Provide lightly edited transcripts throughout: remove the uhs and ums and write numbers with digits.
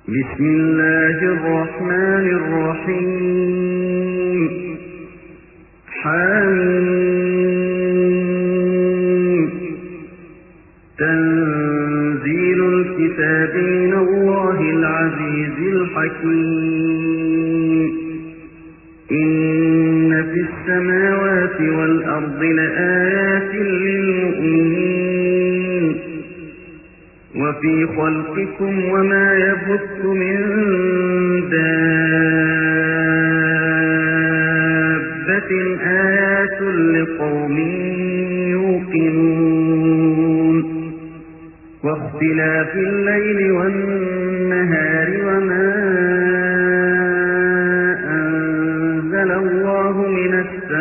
بسم الله الرحمن الرحيم حميم تنزيل الكتاب من الله العزيز الحكيم إن في السماوات والأرض لآيات للمؤمنين وفي خلقكم وما يبث من دابة آيات لقوم يوقنون واختلاف الليل والنهار وما أنزل الله من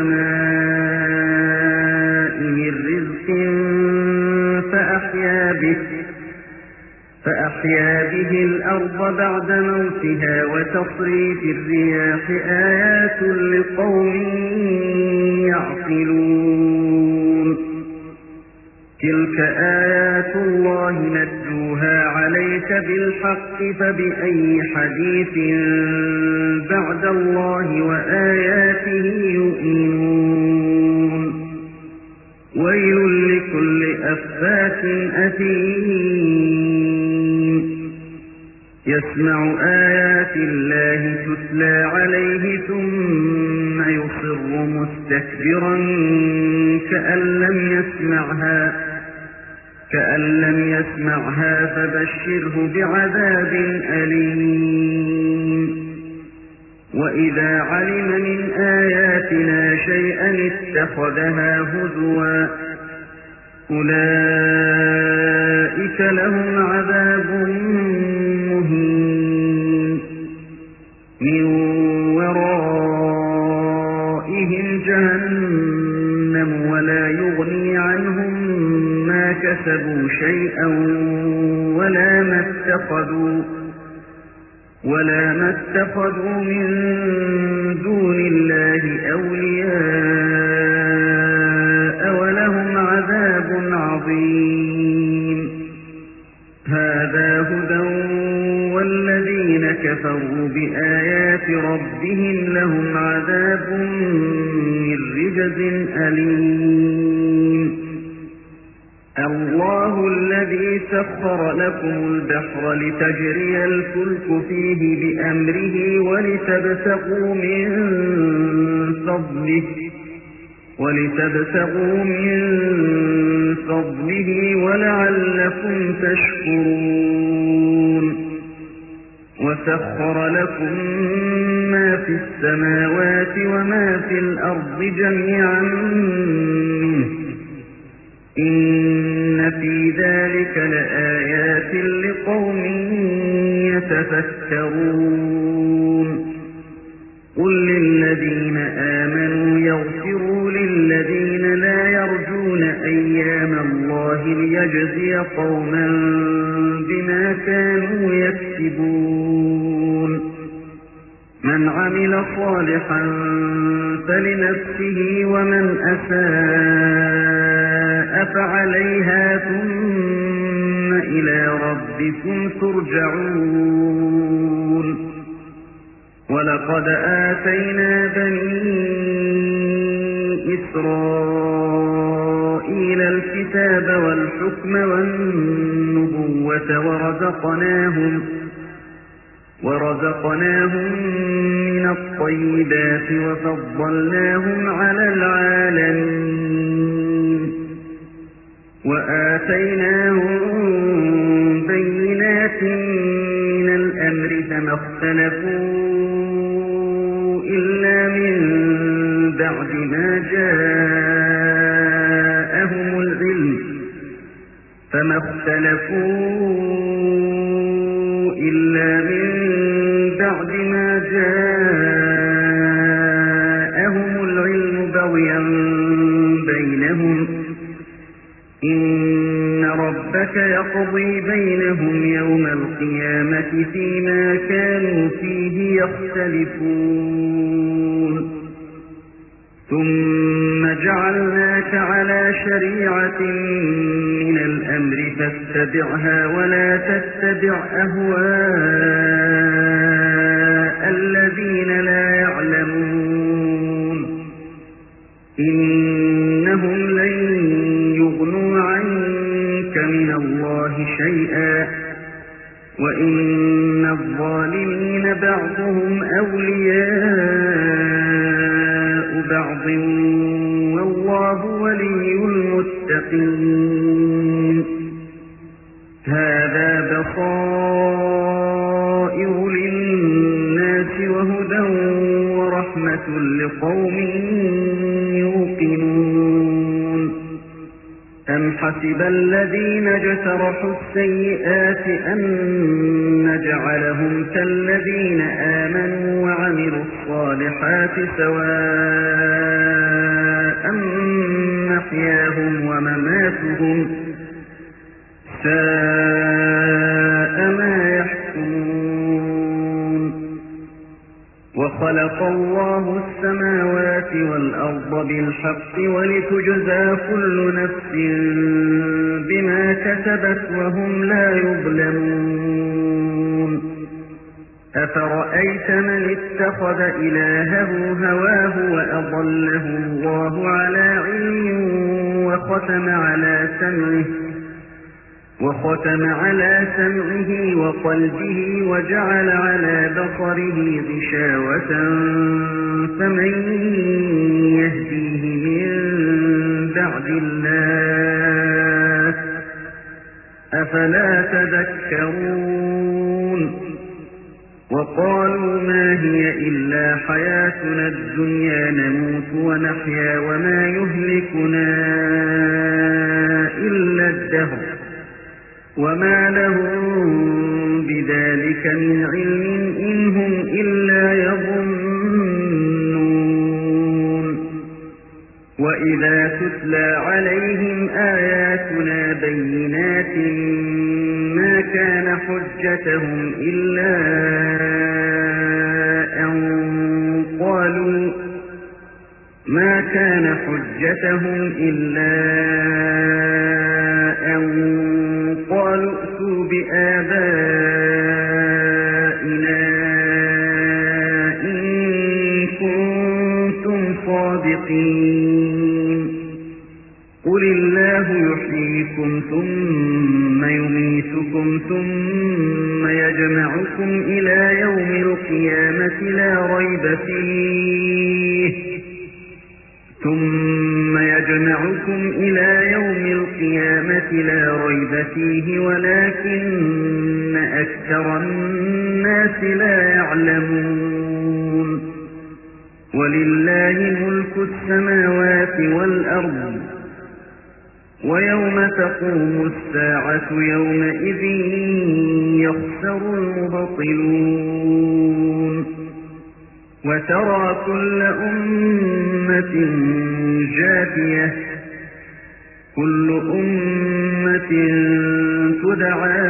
السماء من رزق فأحيا به الأرض بعد موتها وتصريف الرياح آيات لقوم يعقلون تلك آيات الله نتلوها عليك بالحق فبأي حديث بعد الله وآياته يؤمنون ويل لكل أفاك أثيم يسمع آيات الله تتلى عليه ثم يصر مستكبرا كأن لم يسمعها فبشره بعذاب أليم وإذا علم من آياتنا شيئا اتخذها هزوا أولئك لهم عذاب مهين من ورائهم جهنم ولا يغني عنهم ما كسبوا شيئا ولا ما اتخذوا من دون الله أولياء ولهم عذاب عظيم هذا هدى والذين كفروا بآيات ربهم لهم عذاب من رجز أليم الله الذي سخر لكم البحر لتجري الفلك فيه بأمره ولتبتغوا من فضله ولعلكم تشكرون وسخر لكم ما في السماوات وما في الأرض جميعا منه إن في ذلك لآيات لقوم يتفكرون قل للذين آمنوا يغفروا للذين لا يرجون أيام الله ليجزي قوما بما كانوا يكسبون من عمل صالحا فلنفسه ومن أساء فعليها ثم إلى ربكم ترجعون ولقد آتينا بني إسرائيل الكتاب والحكم والنبوة ورزقناهم من الطيبات وفضلناهم على العالمين وآتيناهم بينات من الأمر فما اختلفوا إلا من بعد ما جاءهم العلم بغيا بينهم إن ربك يقضي بينهم يوم القيامة فيما كانوا فيه يختلفون ثم جعلناك على شريعة من الأمر فاتبعها ولا تتبع أهواءهم وإن الظالمين بعضهم أولياء بعض والله ولي المتقين هذا بصائر للناس وهدى ورحمة لقوم يوقنون أم حسب الذين اجترحوا السيئات أن نجعلهم كالذين آمنوا وعملوا الصالحات سواء محياهم ومماتهم ساء ما يحكمون وخلق الله السماوات والأرض بالحق ولتجزى كل نفس بما كسبت وهم لا يظلمون أفرأيت من اتخذ إلهه هواه وأضله الله على علم وختم على سمعه وقلبه وجعل على بصره غشاوة فمن يهديه من بعد الله أفلا تذكرون وقالوا ما هي إلا حياتنا الدنيا نموت ونحيا وما يهلكنا إلا الدهر وما لهم بذلك من علم إن هم إلا يظنون وإذا تتلى عليهم آياتنا بينات ما كان حجتهم إلا أن قالوا ائتوا بآبائنا إن كنتم صادقين قل الله يحييكم ثم يميتكم ثم يجمعكم إلى يوم القيامة لا ريب فيه ولكن أكثر الناس لا يعلمون ولله ملك السماوات والأرض ويوم تقوم الساعة يومئذ يخسر المبطلون وترى كل أمة جاثية كل أمة تدعى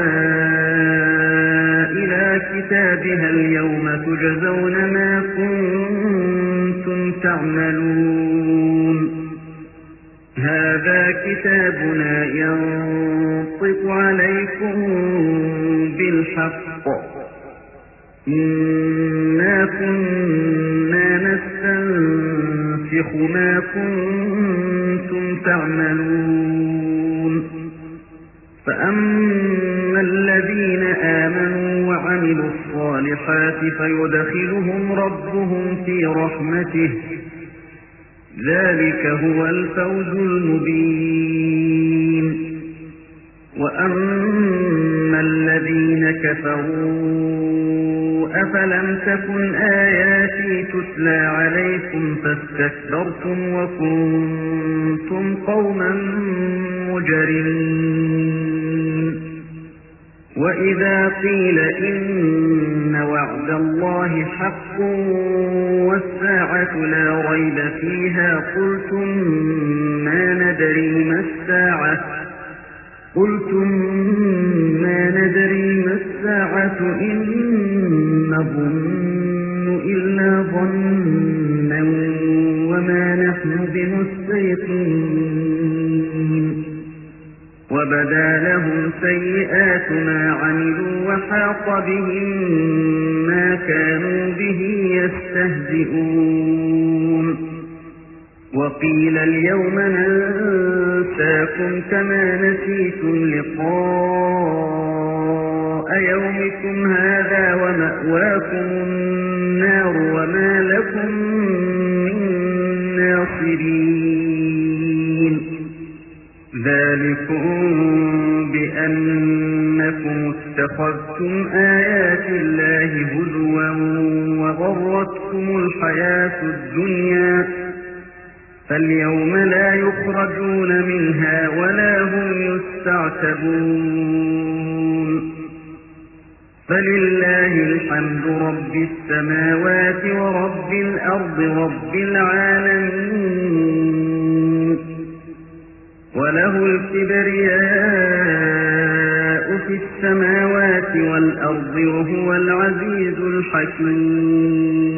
إلى كتابها اليوم تجزون ما كنتم تعملون هذا كتابنا ينطق عليكم بالحق إنا كنا نستنسخ ما كنتم تعملون فأما الذين آمنوا وعملوا الصالحات فيدخلهم ربهم في رحمته ذلك هو الفوز المبين وأما الذين كفروا أفلم تكن آياتي تتلى عليكم فاستكبرتم وكنتم قوما مجرمين وإذا قيل إن وعد الله حق والساعة لا ريب فيها قلتم ما ندري ما الساعة إن نظن إلا ظنا وما نحن بمستيقنين وبدا لهم سيئات ما عملوا وحاق بهم ما كانوا به يستهزئون وقيل اليوم ننساكم كما نسيتم لقاء يومكم هذا ومأواكم النار وما لكم من ناصرين ذلكم بأنكم اتخذتم آيات الله هزوا وغرتكم الحياة الدنيا فاليوم لا يخرجون منها ولا هم يستعتبون فلله الحمد رب السماوات ورب الأرض رب العالمين وله الكبرياء في السماوات والأرض وهو العزيز الحكيم